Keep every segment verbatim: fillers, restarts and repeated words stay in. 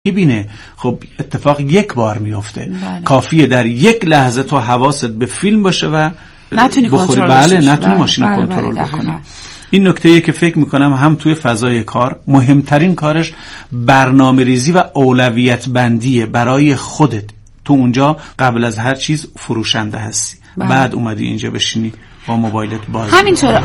میبینه. خب اتفاق یک بار میفته. بله. کافیه در یک لحظه تو حواست به فیلم باشه و نتونی بخوری. بله نتونی ماشین رو کنترل بکنی. این نکته‌ایه که فکر میکنم هم توی فضای کار مهمترین کارش برنامه ریزی و اولویت بندیه برای خودت. تو اونجا قبل از هر چیز فروشنده هستی. بله. بعد اومدی اینجا بشینی با موبایلت باز. همینطوره.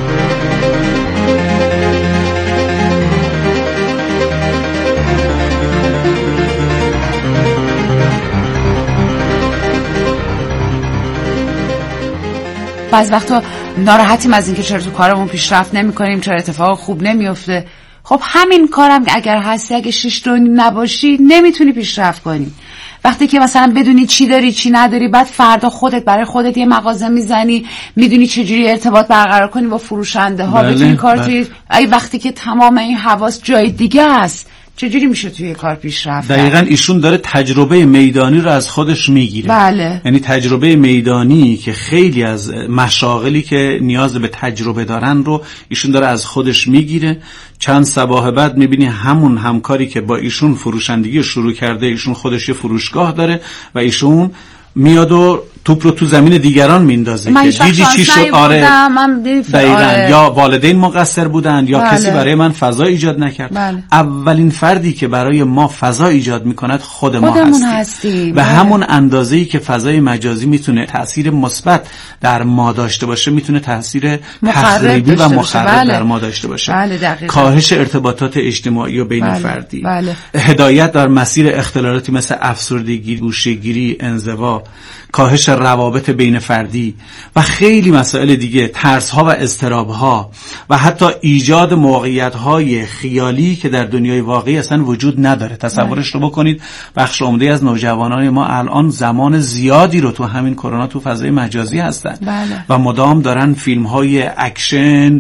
بعض وقتا ناراحتیم از اینکه چرا تو کارمون پیشرفت نمی‌کنیم، چرا اتفاق خوب نمیفته. خب همین کارم اگر هستی، اگه شش تا نباشی نمیتونی پیشرفت کنی. وقتی که مثلا بدونی چی داری چی نداری، بعد فردا خودت برای خودت یه مغازه میزنی، میدونی چجوری ارتباط برقرار کنی با فروشنده ها، بله، بتونی کار بله. توی ای وقتی که تمام این حواس جای دیگه است، چجوری میشه توی کار پیشرفت؟ دقیقاً ایشون داره تجربه میدانی رو از خودش میگیره. بله. یعنی تجربه میدانی که خیلی از مشاغلی که نیاز به تجربه دارن رو ایشون داره از خودش میگیره. چند صباح بعد میبینی همون همکاری که با ایشون فروشندگی شروع کرده، ایشون خودش یه فروشگاه داره و ایشون میاد و توپ رو تو زمین دیگران میندازه که دیدی چی شد. آره دقیقاً. آره. یا والدین مقصر بودن یا بله. کسی برای من فضا ایجاد نکرد. بله. اولین فردی که برای ما فضا ایجاد میکند خود ما هستیم. هستی. و بله. همون اندازه‌ای که فضای مجازی میتونه تأثیر مثبت در ما داشته باشه، میتونه تأثیر تخریبی و مخرب بله. در ما داشته باشه. بله دقیقاً. کاهش ارتباطات اجتماعی و بین بله. فردی، بله. هدایت در مسیر اختلالاتی مثل افسردگی، گوشه‌گیری، انزوا، کاهش روابط بین فردی و خیلی مسائل دیگه، ترس‌ها و اضطراب‌ها و حتی ایجاد موقعیت‌های خیالی که در دنیای واقعی اصلا وجود نداره. تصورش رو بکنید بخش عمده از نوجوانان ما الان زمان زیادی رو تو همین کرونا تو فضای مجازی هستن. بله. و مدام دارن فیلم‌های اکشن،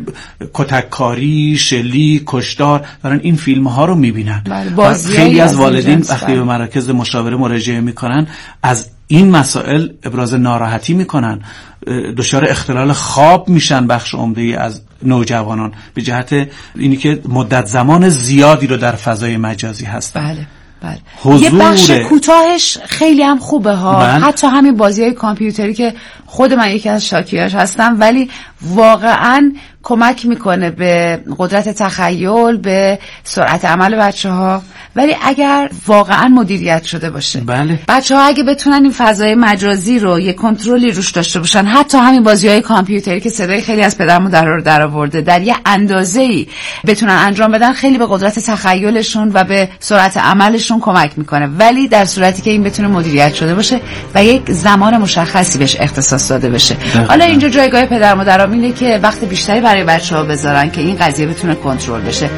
کتککاری، شلیک، کشتار، دارن این فیلم‌ها رو می‌بینن. بله. خیلی از والدین وقتی به مراکز مشاوره مراجعه می‌کنن از این مسائل ابراز ناراحتی میکنن، دچار اختلال خواب میشن بخش عمده‌ای از نوجوانان به جهت اینی که مدت زمان زیادی رو در فضای مجازی هستن. بله بله. حضور... یه بخش کوتاهش خیلی هم خوبه ها. بله. حتی همین بازی‌های کامپیوتری که خود من یکی از شاکیاش هستم، ولی واقعاً کمک میکنه به قدرت تخیل، به سرعت عمل بچه‌ها. ولی اگر واقعا مدیریت شده باشه، بله. بچه‌ها اگه بتونن این فضای مجازی رو یه کنترلی روش داشته باشن، حتی همین بازی‌های کامپیوتری که صدای خیلی از پدر مادرها رو درآورده، در یه اندازه‌ای بتونن انجام بدن، خیلی به قدرت تخیلشون و به سرعت عملشون کمک میکنه. ولی در صورتی که این بتونه مدیریت شده باشه و یک زمان مشخصی بهش اختصاص داده بشه. حالا اینجا جایگاه پدر مادرها اینه که وقت بیشتری برای بچه‌ها بذارن که این قضیه بتونه کنترل بشه.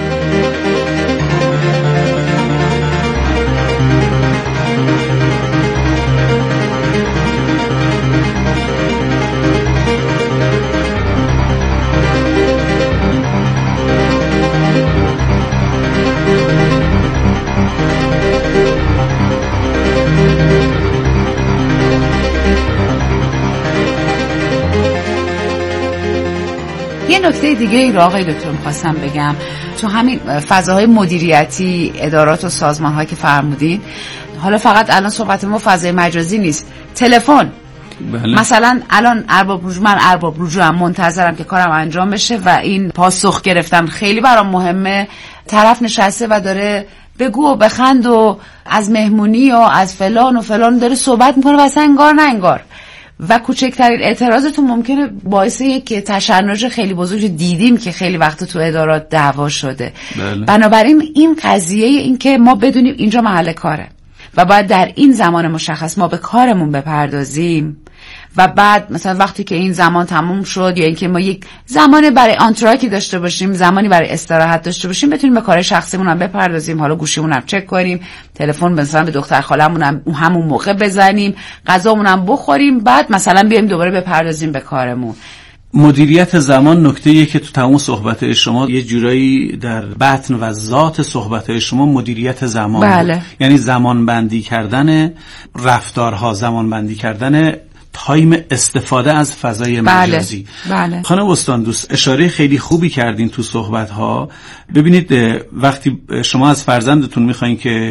یه نکته دیگه ای رو آقای دکتر می‌خواستم بگم، تو همین فضاهای مدیریتی ادارات و سازمان‌ها که فرمودین، حالا فقط الان صحبت ما فضای مجازی نیست، تلفن. بله. مثلا الان ارباب رجوع، من ارباب رجوعم، منتظرم که کارم انجام بشه و این پاسخ گرفتن خیلی برام مهمه. طرف نشسته و داره بگو و بخند و از مهمونی و از فلان و فلان داره صحبت میکنه و اصلا انگار نه انگار، و کوچکترین اعتراضتون ممکنه باعث یک تشنج خیلی بزرگ دیدیم که خیلی وقت تو ادارات دعوا شده. بله. بنابراین این قضیه این که ما بدونیم اینجا محل کاره و باید در این زمان مشخص ما به کارمون بپردازیم و بعد مثلا وقتی که این زمان تموم شد یا اینکه ما یک زمانی برای آنتراکی داشته باشیم، زمانی برای استراحت داشته باشیم، بتونیم به کار شخصیمون هم بپردازیم. حالا گوشیمون هم چک کنیم، تلفن مثلا به دختر خالمون هم همون موقع بزنیم، غذامون هم بخوریم، بعد مثلا بیایم دوباره بپردازیم به کارمون. مدیریت زمان نکته‌ایه که تو تمام صحبت‌های شما یه جورایی در بطن و ذات صحبت‌های شما مدیریت زمان بله. بود. یعنی زمان بندی کردن رفتارها، زمان بندی کردن تایم استفاده از فضای مجازی. بله. خانم استان دوست اشاره خیلی خوبی کردین تو صحبت‌ها. ببینید وقتی شما از فرزندتون می‌خواین که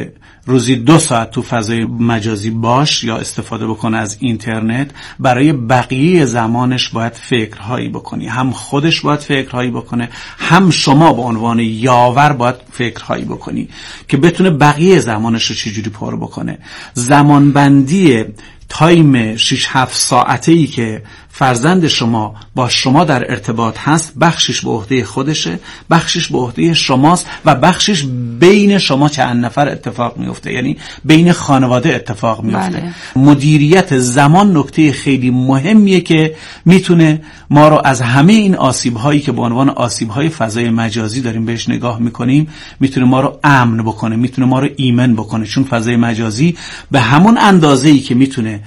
روزی دو ساعت تو فضای مجازی باش یا استفاده بکنه از اینترنت، برای بقیه زمانش باید فکرهایی بکنی. هم خودش باید فکرهایی بکنه، هم شما به عنوان یاور باید فکرهایی بکنی که بتونه بقیه زمانش رو چجوری پر بکنه. زمانبندی تایم شش هفت ساعته‌ای که فرزند شما با شما در ارتباط هست، بخشش به عهده خودشه، بخشش به عهده شماست و بخشش بین شما چند نفر اتفاق میفته، یعنی بین خانواده اتفاق میفته. بله. مدیریت زمان نکته خیلی مهمیه که میتونه ما رو از همه این آسیب‌هایی که به عنوان آسیب‌های فضای مجازی داریم بهش نگاه میکنیم، میتونه ما رو امن بکنه، میتونه ما رو ایمن بکنه. چون فضای مجازی به همون اندازه‌ای که میتونه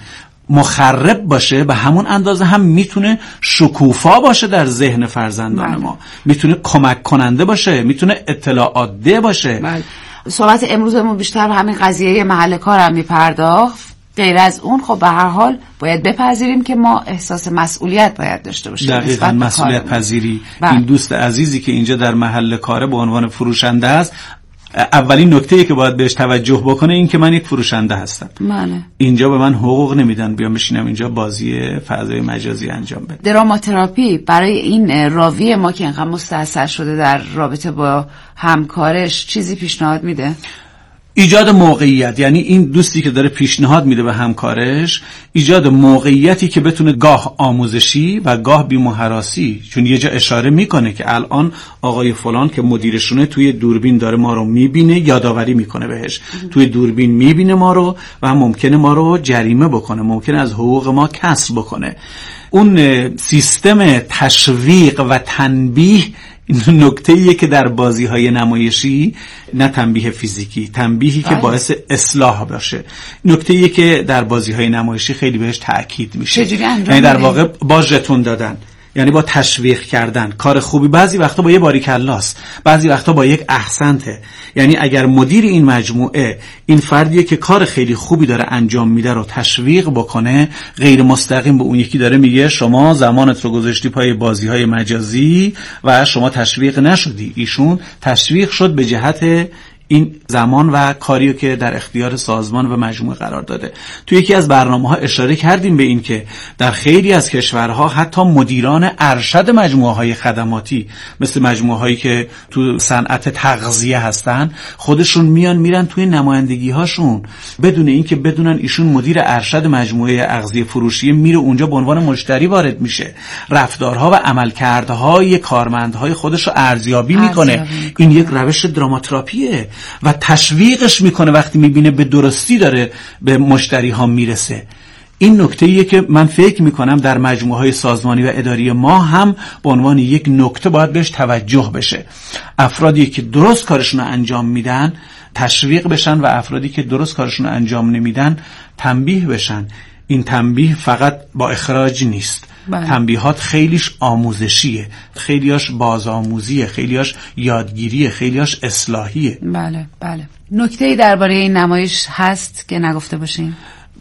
مخرب باشه، به همون اندازه هم میتونه شکوفا باشه در ذهن فرزندان ما، میتونه کمک کننده باشه، میتونه اطلاعات ده باشه. بله. صحبت امروزمون بیشتر همین قضیه محل کارم میپرداخت. غیر از اون خب به هر حال باید بپذیریم که ما احساس مسئولیت باید داشته باشیم. دقیقاً، مسئولیت پذیری. این دوست عزیزی که اینجا در محل کاره به عنوان فروشنده است، اولین نکته‌ای که باید بهش توجه بکنه این که من یک فروشنده هستم. بله. اینجا به من حقوق نمیدن بیام بشینم اینجا بازی فضای مجازی انجام بدم. دراماتراپی برای این راوی ما که اینقدر مستحصل شده در رابطه با همکارش چیزی پیشنهاد میده؟ ایجاد موقعیت، یعنی این دوستی که داره پیشنهاد میده به همکارش، ایجاد موقعیتی که بتونه گاه آموزشی و گاه بی‌مهراسی، چون یه جا اشاره میکنه که الان آقای فلان که مدیرشونه توی دوربین داره ما رو میبینه، یادآوری میکنه بهش توی دوربین میبینه ما رو و ممکنه ما رو جریمه بکنه، ممکنه از حقوق ما کسب بکنه. اون سیستم تشویق و تنبیه نکته‌ایه که در بازی‌های نمایشی، نه تنبیه فیزیکی، تنبیهی که باعث اصلاح باشه، نکته‌ایه که در بازی‌های نمایشی خیلی بهش تأکید میشه. یعنی در واقع با ژتون دادن، یعنی با تشویق کردن، کار خوبی بعضی وقتا با یه باریکلاست، بعضی وقتا با یک احسنته. یعنی اگر مدیر این مجموعه این فردیه که کار خیلی خوبی داره انجام میده رو تشویق بکنه، غیر مستقیم به اون یکی داره میگه شما زمانت رو گذاشتی پای بازی‌های مجازی و شما تشویق نشدی، ایشون تشویق شد به جهت این زمان و کاریو که در اختیار سازمان و مجموعه قرار داده. توی یکی از برنامه‌ها اشاره کردیم به این که در خیلی از کشورها حتی مدیران ارشد مجموعه‌های خدماتی مثل مجموعه‌هایی که تو صنعت تغذیه هستن، خودشون میان میرن توی نمایندگی‌هاشون بدون اینکه بدونن ایشون مدیر ارشد مجموعه اغذیه فروشی، میره اونجا به عنوان مشتری وارد میشه، رفتارها و عملکردهای کارمندهای خودش رو ارزیابی میکنه. این یک روش دراماتراپیه و تشویقش میکنه وقتی میبینه به درستی داره به مشتری ها میرسه. این نکته‌ایه که من فکر میکنم در مجموعه های سازمانی و اداری ما هم به عنوان یک نکته باید بهش توجه بشه. افرادی که درست کارشون رو انجام میدن تشویق بشن و افرادی که درست کارشون رو انجام نمیدن تنبیه بشن. این تنبیه فقط با اخراج نیست. بله. تنبیهات خیلیش آموزشیه، خیلیاش بازآموزیه، خیلیاش یادگیریه، خیلیاش اصلاحیه. بله بله. نکته‌ای درباره این نمایش هست که نگفته باشیم؟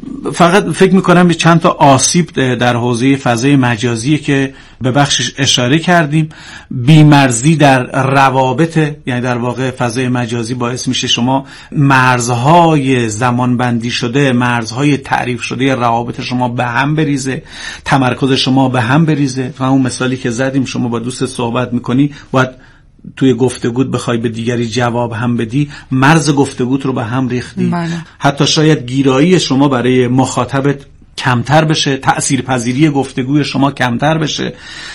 فقط فکر میکنم به چند تا آسیب در حوزه فضای مجازی که به بخشش اشاره کردیم. بیمرزی در روابط، یعنی در واقع فضای مجازی باعث میشه شما مرزهای زمان بندی شده، مرزهای تعریف شده روابط شما به هم بریزه، تمرکز شما به هم بریزه. و اون مثالی که زدیم، شما با دوست صحبت میکنی، باید توی گفتگوت بخوای به دیگری جواب هم بدی، مرز گفتگوت رو به هم ریختی. بله. حتی شاید گیرایی شما برای مخاطبت کمتر بشه، تأثیرپذیری گفتگوی شما کمتر بشه.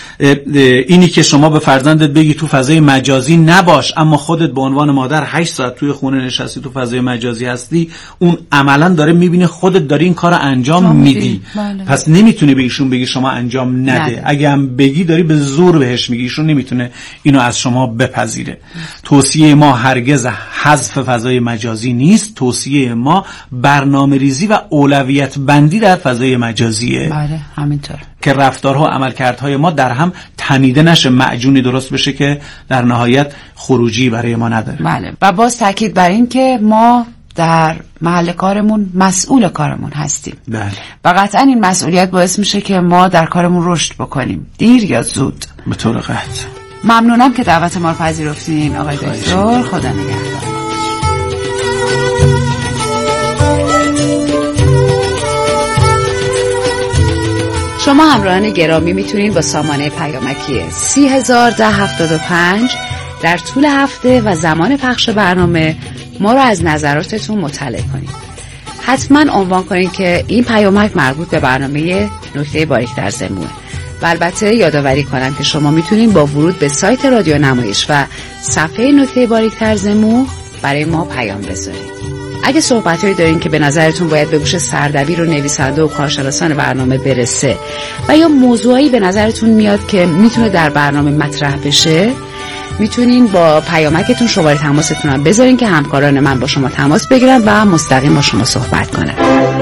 اینی که شما به فرزندت بگی تو فضای مجازی نباش، اما خودت به عنوان مادر هشت ساعت توی خونه نشستی تو فضای مجازی هستی، اون عملا داره میبینه خودت داری این کار رو انجام میدی. بله. پس نمیتونی به ایشون بگی شما انجام نده. نده. اگه هم بگی داری به زور بهش میگی، ایشون نمیتونه اینو از شما بپذیره. توصیه ما هرگز حذف فضای مجازی نیست، توصیه ما برنامه ریزی و اولویت بندی در فضای مجازیه. بله همینطور که رفتارها و عملکردهای ما در هم تنیده نشه، معجونی درست بشه که در نهایت خروجی برای ما نداره. بله. و باز تاکید بر این که ما در محل کارمون مسئول کارمون هستیم. بله. و قطعا این مسئولیت باعث میشه که ما در کارمون رشد بکنیم، دیر یا زود. به طور قطع. ممنونم که دعوت ما رو پذیرفتین آقای دکتر. خدا نگهدار. شما همراهان گرامی میتونید با سامانه پیامکی سی هزار ده هفتاد و پنج در طول هفته و زمان پخش برنامه ما رو از نظراتتون مطلع کنید. حتما عنوان کنید که این پیامک مربوط به برنامه نکته باریک در زموه. و البته یادآوری کنم که شما میتونید با ورود به سایت رادیو نمایش و صفحه نکته باریک در زموه برای ما پیام بذارید. اگه صحبتایی دارین که به نظرتون باید به گوش سردبیر و نویسنده و کارشناسان برنامه برسه و یا موضوعی به نظرتون میاد که میتونه در برنامه مطرح بشه، میتونین با پیامکتون شماره تماستون هم بذارین که همکاران من با شما تماس بگیرن و مستقیم با شما صحبت کنن.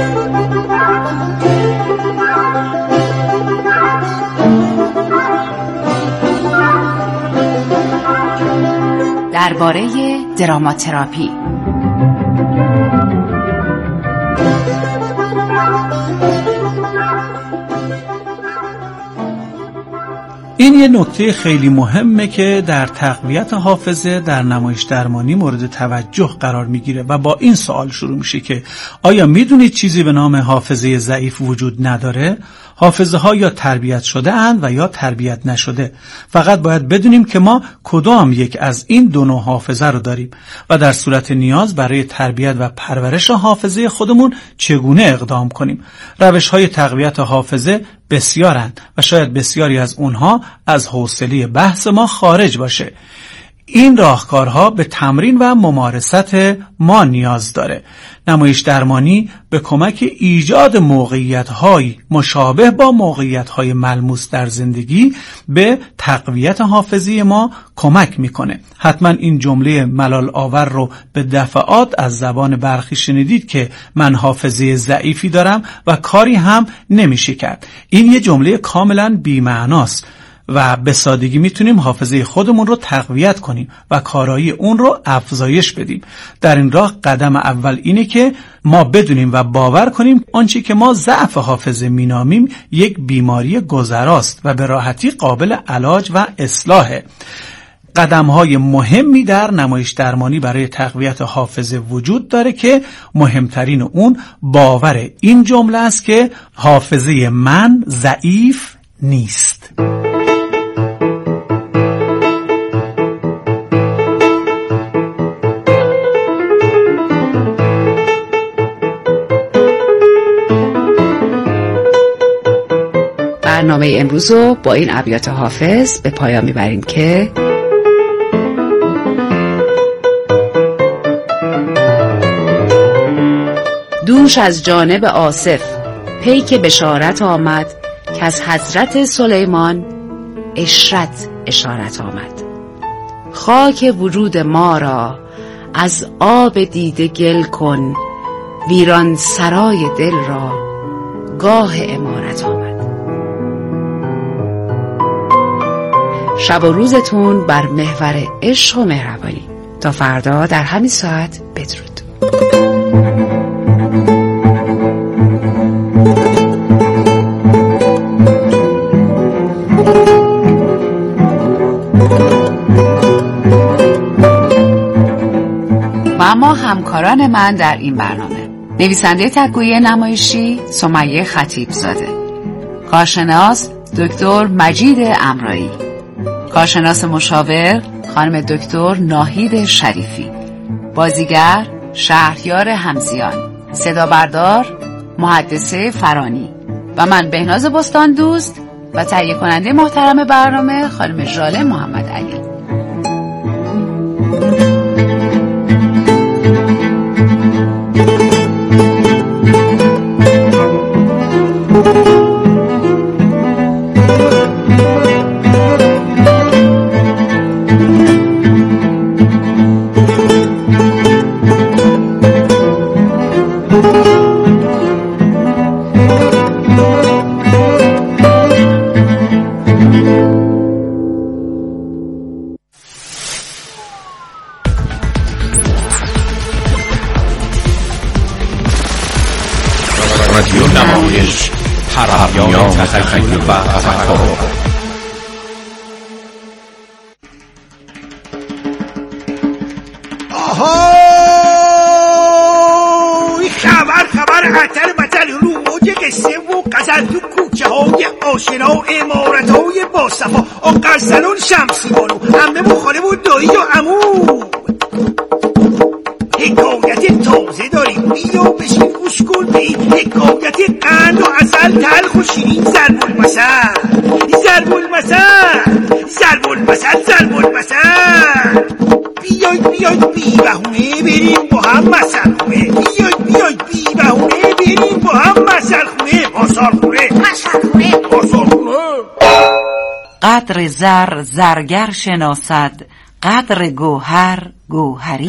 درباره دراماتراپی. این یه نکته خیلی مهمه که در تقویت حافظه در نمایش درمانی مورد توجه قرار میگیره و با این سوال شروع میشه که آیا میدونید چیزی به نام حافظه ضعیف وجود نداره؟ حافظه ها یا تربیت شده اند و یا تربیت نشده. فقط باید بدونیم که ما کدام یک از این دو نوع حافظه رو داریم و در صورت نیاز برای تربیت و پرورش حافظه خودمون چگونه اقدام کنیم. روش های تقویت حافظه بسیارند و شاید بسیاری از اونها از حوصله بحث ما خارج باشه. این راهکارها به تمرین و ممارست ما نیاز داره. نمایش درمانی به کمک ایجاد موقعیت‌های مشابه با موقعیت‌های ملموس در زندگی به تقویت حافظه ما کمک میکنه. حتما این جمله ملال آور رو به دفعات از زبان برخی شنیدید که من حافظه ضعیفی دارم و کاری هم نمیشه کرد. این یه جمله کاملا بی‌معناست و به سادگی میتونیم حافظه خودمون رو تقویت کنیم و کارایی اون رو افزایش بدیم. در این راه قدم اول اینه که ما بدونیم و باور کنیم آنچه که ما ضعف حافظه مینامیم یک بیماری گذراست و به راحتی قابل علاج و اصلاحه. قدم‌های مهمی در نمایش درمانی برای تقویت حافظه وجود داره که مهمترین اون باور این جمله است که حافظه من ضعیف نیست. برنامه امروز رو با این ابیات حافظ به پایان میبریم که دوش از جانب آصف پیک بشارت آمد که از حضرت سلیمان اشرت اشارت آمد. خاک وجود ما را از آب دیده گل کن، ویران سرای دل را گاه عمارت آمد. شب و روزتون بر محور عشق و مهربانی. تا فردا در همین ساعت بدرود. و اما همکاران من در این برنامه: نویسنده تک‌گویی نمایشی سمیه خطیبزاده، کارشناس دکتر مجید امرایی، کارشناس مشاور خانم دکتر ناهید شریفی، بازیگر شهریار همزیان، صدا بردار محدثه فرانی و من بهناز بستان دوست و تهیه کننده محترم برنامه خانم ژاله محمد علی. رادیو نمایش، پرهیان تخیل و تفکر. آهای خبر خبر خطر بطل رو موج قصه و قصد تو کوچه های آشنا، امارت های باصفا، آقا سلون شمسی بانو، عمه و خاله و دایی و عمو. حکایت تازه داریم، بیا بشین گوش کن به این حکایت قند و عسل، تلخ و شیرین، ضرب المثل ضرب المثل ضرب المثل ضرب المثل. بیاید بیاید بی بهونه بریم با هم مثل خونه، بیاید بیاید بی بهونه بریم با هم مثل خونه، بازار خونه مثل خونه بازار خونه. قدر زر زرگر شناسد، قدر گوهر گوهری.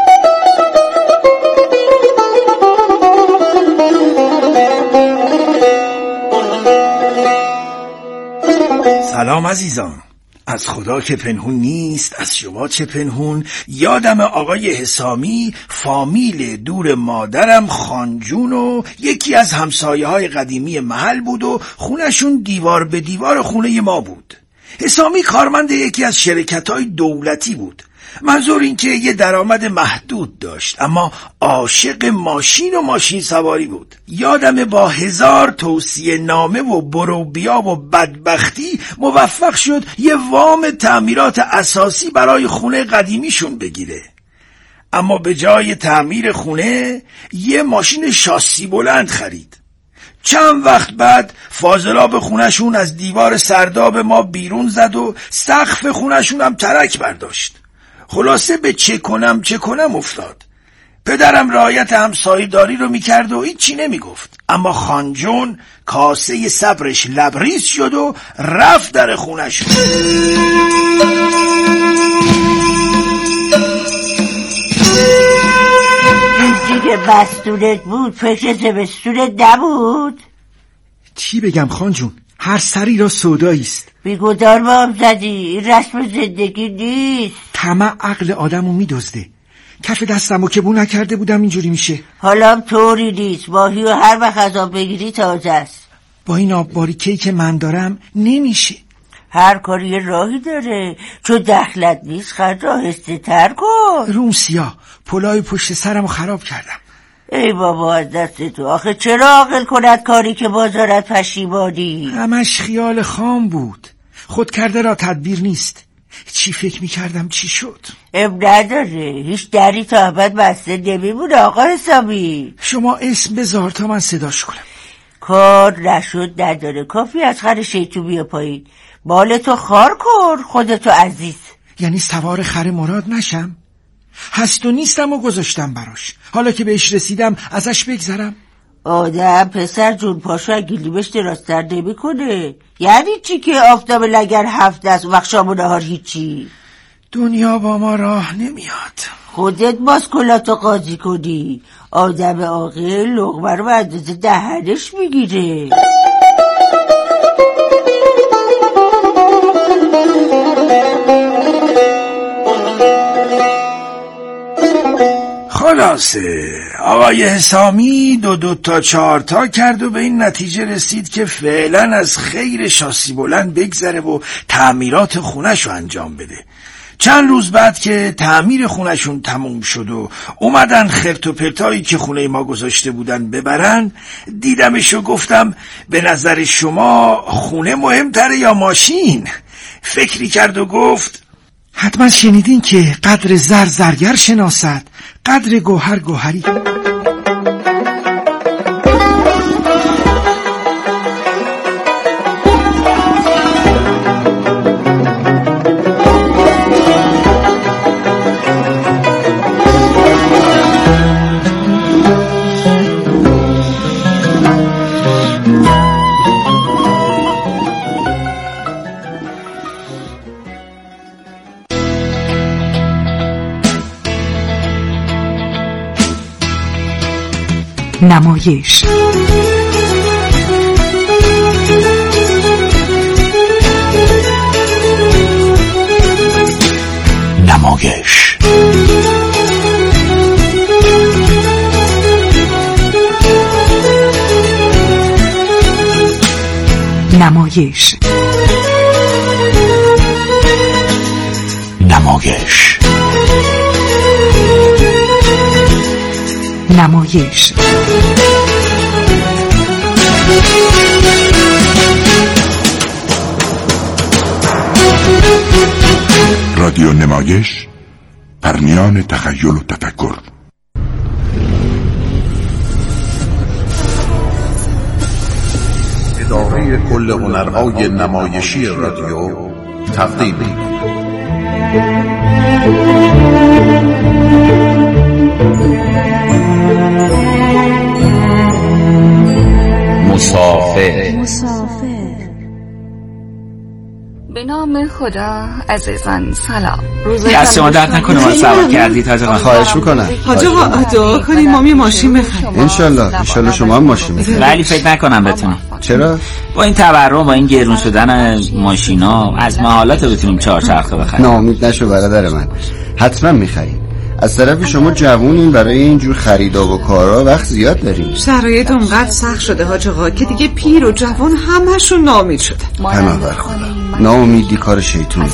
سلام عزیزان، از خدا که پنهون نیست، از شما چه پنهون. یادم آقای حسامی فامیل دور مادرم خانجون و یکی از همسایه های قدیمی محل بود و خونشون دیوار به دیوار خونه ما بود. حسامی کارمند یکی از شرکت های دولتی بود. منظور این که یه درآمد محدود داشت، اما عاشق ماشین و ماشین سواری بود. یادم با هزار توصیه نامه و بروبیا و بدبختی موفق شد یه وام تعمیرات اساسی برای خونه قدیمیشون بگیره. اما به جای تعمیر خونه یه ماشین شاسی بلند خرید. چند وقت بعد فاضلاب خونشون از دیوار سرداب ما بیرون زد و سقف خونشون هم ترک برداشت. خلاصه به چه کنم چه کنم افتاد. پدرم رعایت همسایه‌داری رو میکرد و هیچی نمیگفت، اما خانجون کاسه صبرش لبریز شد و رفت در خونش. چیزی که بستونت بود فکر زمستونت نبود؟ چی بگم خانجون، هر سری را سوداییست. بیگدار با هم زدی، این رسم زندگی نیست. طمع عقل آدمو میدزده. کف دستمو که بو نکرده بودم اینجوری میشه. حالا هم طوری نیست، ماهی و هر وقت از آب بگیری تازه است. با این آب باریکه‌ای که من دارم نمیشه. هر کاری یه راهی داره، چون دخلت نیست خرد راهسته تر کن. روم سیاه پلای پشت سرمو خراب کردم. ای بابا از دست تو، آخه چرا عاقل کند کاری که بازارت پشیمانی؟ همش خیال خام بود، خود کرده را تدبیر نیست. چی فکر میکردم چی شد؟ اب نداره، هیچ دری تا ابد بسته نمیمونه آقا حسابی. شما اسم بذار تا من صداش کنم. کار نشد نداره، کافی از خر شیطون بیا پایین. بال تو خار کن خودتو عزیز. یعنی سوار خر مراد نشم؟ هست و نیستم و گذاشتم براش، حالا که بهش رسیدم ازش بگذرم؟ آدم پسر جون پاشو اگه لیمش دراستر نمی کنه. یعنی چی که آفتاب لگر هفت است وقت شام و نهار هیچی؟ دنیا با ما راه نمیاد. خودت ماسکولاتو قاضی کنی. آدم عاقل لقمه رو به اندازه دهنش میگیره. خلاصه آقای حسامی دو دو تا چهار تا کرد و به این نتیجه رسید که فعلا از خیر شاسی بلند بگذره و تعمیرات خونش رو انجام بده. چند روز بعد که تعمیر خونشون تموم شد و اومدن خرت و پرتایی که خونه ما گذاشته بودن ببرن، دیدمش و گفتم به نظر شما خونه مهمتره یا ماشین؟ فکری کرد و گفت حتما شنیدین که قدر زر زرگر شناسد، قدر گوهر گوهری. نمایش نمایش نمایش نمایش نمایش رادیو نمایش، پرمیان تخیل و تفکر. اداره کل هنرهای نمایشی رادیو تقدیم مسافر. به نام خدا. عزیزان سلام. روز دست شما درد نکنه ما سوار کردید حاج آقا. خواهش میکنم حاج آقا دعا کنیم ما می ماشین بخریم انشالله. انشالله شما هم ماشین بخرید. ولی فکر نکنم بتونم. چرا؟ با این تورم با این گرون شدن ماشینا از محالات بتونیم چهارچرخه بخریم. ناامید نشو برادر من، حتما میخریم. از طرف شما جوونین، برای اینجور خریدا و کارا وقت زیاد داریم. شرایط اونقدر سخت شده حاج آقا که دیگه پیر و جوان همشون ناامید شدن. پناه بر خدا. ناامیدی کار شیطونه.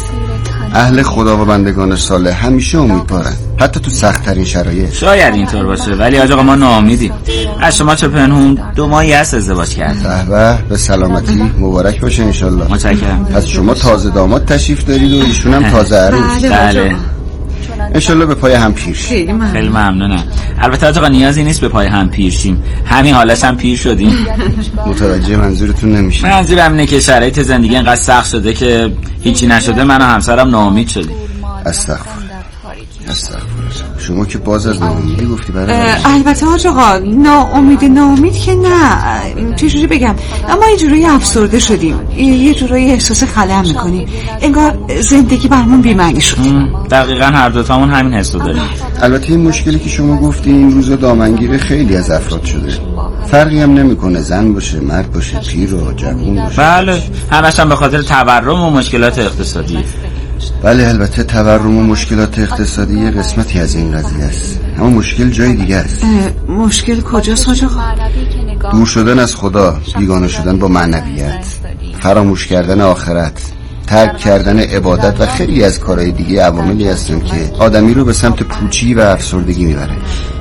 اهل خدا و بندگان صالح همیشه امیدوارن، حتی تو سخت ترین شرایط. شاید اینطور باشه، ولی حاج آقا ما ناامیدیم. از شما چه پنهون دو ماهی است ازدواج کرد. به به سلامتی، مبارک باشه انشالله. متشکرم. پس شما تازه داماد تشریف دارید و ایشون هم تازه عروس. بله. انشالله به پای هم پیر شیم. خیلی ممنون. خیلی ممنونم. البته آقا نیازی نیست به پای هم پیر شیم، همین حالش هم پیر شدیم. متوجه منظورتون نمیشه. منظورم اینه که شرایط زندگی اینقدر سخت شده که هیچی نشده، من و همسرم ناامید شدیم. استغفر استغفر. شما که باز از ناامیدی گفتی برای البته حاج آقا ناامید ناامید که نه، چجوری بگم، اما یه جورایی افسرده شدیم، یه جورایی احساس خلأ میکنیم، انگار زندگی برامون بی‌معنی شده. دقیقاً هر دوتامون همین حسو داریم. البته این مشکلی که شما گفتی این روزا دامنگیر خیلی از افراد شده، فرقی هم نمیکنه زن باشه مرد باشه پیر و جوون باشه. بله، همش هم به خاطر تورم و مشکلات اقتصادی. بله البته تورم و مشکلات اقتصادی یه قسمتی از این قضیه است، اما مشکل جای دیگه است. مشکل کجاست حاج آقا؟ دور شدن از خدا، بیگانه شدن با معنویت، فراموش کردن آخرت، ترک کردن عبادت و خیلی از کارهای دیگه عواملی هستن که آدمی رو به سمت پوچی و افسردگی میبره.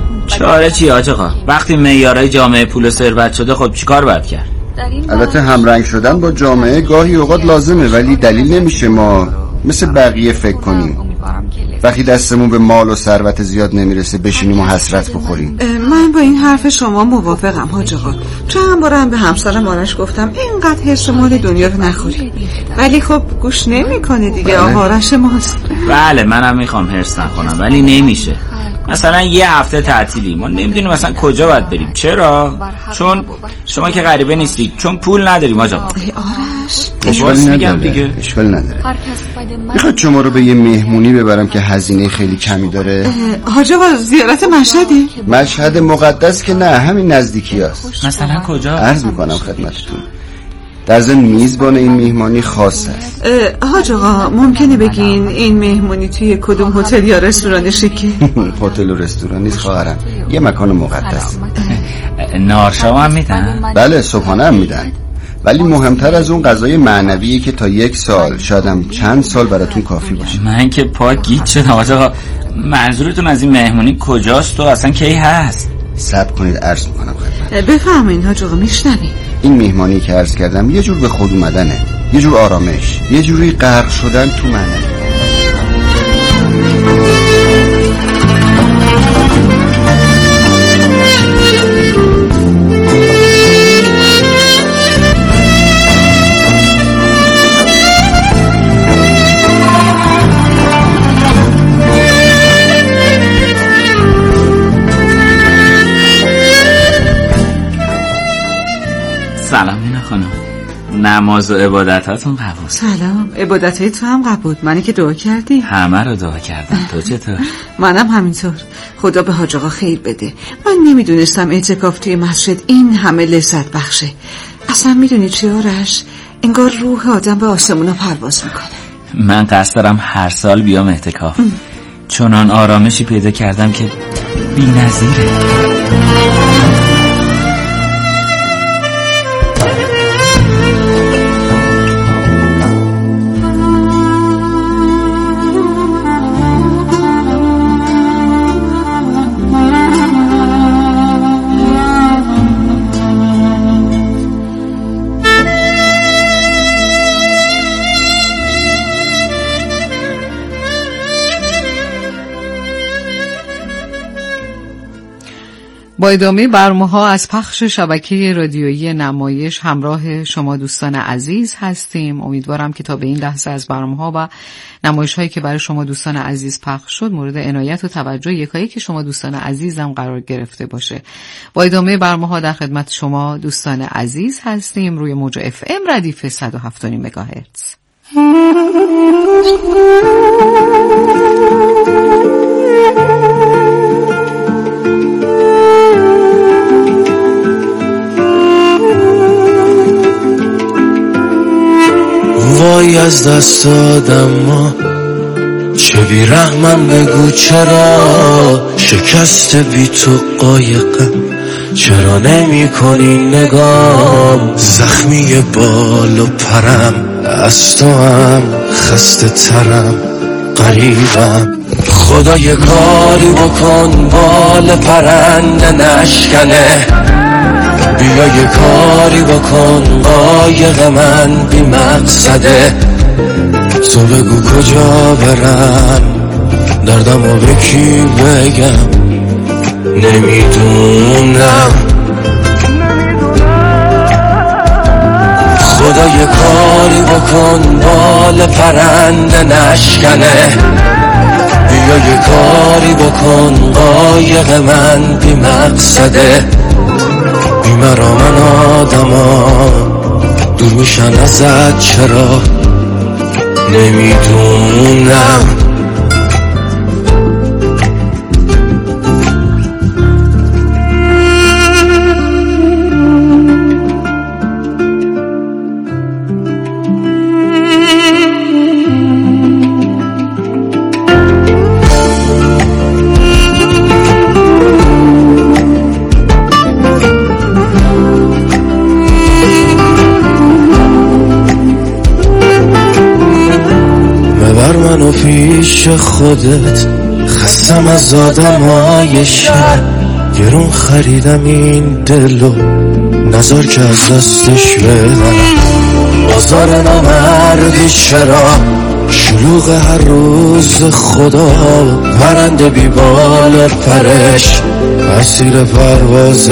چاره چی حاج آقا؟ وقتی معیارهای جامعه پول و ثروت شده، خب چیکار باید کرد؟ البته همرنگ شدن با جامعه گاهی اوقات لازمه، ولی دلیل نمیشه ما مثل بقیه فکر کنیم وقتی دستمون به مال و ثروت زیاد نمیرسه بشینیم و حسرت بخوریم. من با این حرف شما موافقم حاج آقا. چند بارم به همسرم آرش گفتم اینقدر حرص مال دنیا رو نخوری، ولی خب گوش نمیکنه دیگه. آقا آرش ماست. بله منم میخوام حرص نکنم ولی نمیشه. مثلا یه هفته تعطیلی، ما نمیدونیم مثلا کجا باید بریم. چرا؟ چون شما که غریبه نیستید، چون پول نداریم آقا. آرش اشکالی نداره، اشکالی نداره. میخواد شما رو به یه مهمونی ببرم که هزینه خیلی کمی داره. حاج آقا زیارت مشهدی؟ مشهد مقدس که نه، همین نزدیکی هست. مثلا کجا؟ عرض میکنم خدمتتون، در ضمن میزبان این مهمانی خاص است. حاج آقا ممکنه بگین این مهمونی توی کدوم هتل یا رستوران شیکی؟ هتل و رستوران نیست خواهرم، یه مکان مقدس. نارشام هم میدن؟ بله صبحانه هم میدن، ولی مهمتر از اون غذای معنویه که تا یک سال شایدم چند سال براتون کافی باشه. من که پاک گیج شدم آقا. منظورتون از این مهمونی کجاست و اصلا کی هست؟ صبر کنید عرض میکنم خدمت. بفهمین حاج آقا میشنوین. این مهمانی که عرض کردم یه جور به خود اومدنه، یه جور آرامش، یه جوری غرق شدن تو معنوی. سلام مینا خانم، نماز و عبادتاتون قبول. سلام، عبادتهای تو هم قبول. منی که دعا کردی؟ همه رو دعا کردم. تو چطور؟ منم همینطور. خدا به حاج آقا خیر بده. من نمیدونستم اعتکاف توی مسجد این همه لذت بخشه. اصلا میدونی چی آرش؟ انگار روح آدم به آسمونا پرواز میکنه. من قصد دارم هر سال بیام اعتکاف، چنان آرامشی پیدا کردم که بی‌نظیره. با ادامه برنامه‌ها از پخش شبکه رادیویی نمایش همراه شما دوستان عزیز هستیم. امیدوارم که تا به این لحظه از برنامه‌ها و نمایش‌هایی که برای شما دوستان عزیز پخش شد مورد عنایت و توجه یکایی که شما دوستان عزیزم قرار گرفته باشه. با ادامه برنامه‌ها در خدمت شما دوستان عزیز هستیم روی موج اف ام ردیف صد و هفت و نیم مگاهرتز. وای از دست دادم ما چه بیرحمم بگو چرا شکست بی تو قایقم چرا نمی کنی نگام زخمی بال و پرم از تو هم خسته ترم قریبم خدا یه کاری بکن بال پرنده نشکنه بیا یه کاری بکن قایق من بی مقصده تو بگو کجا برم دردمو به کی بگم نمیدونم خدا یه کاری بکن بال پرنده نشکنه بیا یه کاری بکن قایق من بی مقصده بی مرا من آدما دور میشن ازت چرا نمیدونم منو پیش خودت خستم از آدمای شهر گرون خریدم این دلو نظر که از دستش بدم بازار نامردی چرا شلوغ هر روز خدا پرنده بی بال پرش اسیر پرواز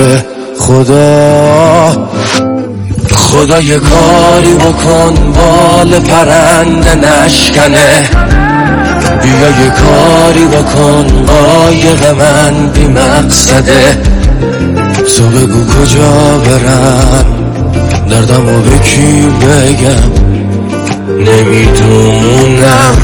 خدا خدا یه کاری بکن بال پرنده نشکنه بیا یه کاری بکن قایق من بی مقصده تو بگو کجا برم دردمو به کی بگم نمیدونم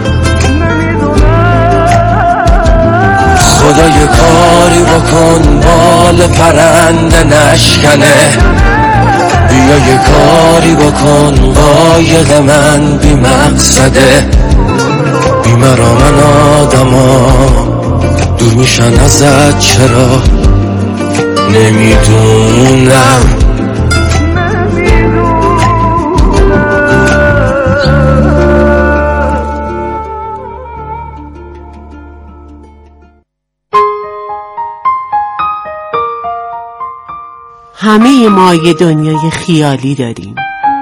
خدا یه کاری بکن بال پرنده نشکنه بیا یه کاری بکن قایق من بی مقصده بی مرا من آدما دور میشن ازت چرا نمیدونم همه ما یه دنیای خیالی داریم.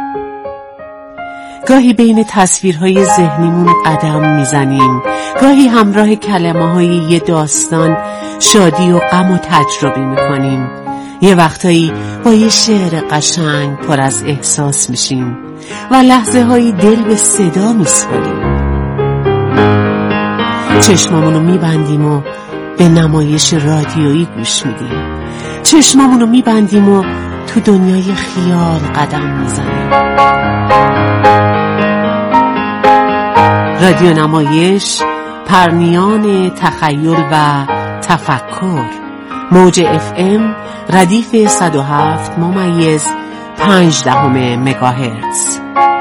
گاهی بین تصویرهای ذهنیمون قدم میزنیم، گاهی همراه کلمه های یه داستان شادی و غم و تجربه میکنیم. یه وقتایی با یه شعر قشنگ پر از احساس میشیم و لحظه هایی دل به صدا میسپاریم. چشمامونو میبندیم و به نمایش رادیویی گوش میدیم. چشمامونو میبندیم و تو دنیای خیال قدم میزنیم. رادیو نمایش، پرنیان تخیل و تفکر، موج اف ام ردیف صد و هفت ممیز پنج دهم مگاهرتز.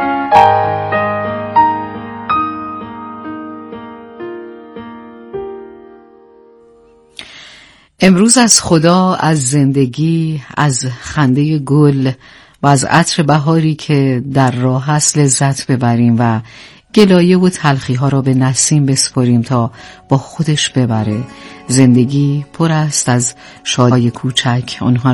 امروز از خدا، از زندگی، از خنده گل و از عطر بهاری که در راه است لذت ببریم و گلایه و تلخی ها را به نسیم بسپاریم تا با خودش ببره. زندگی پر است از شادی کوچک، اونها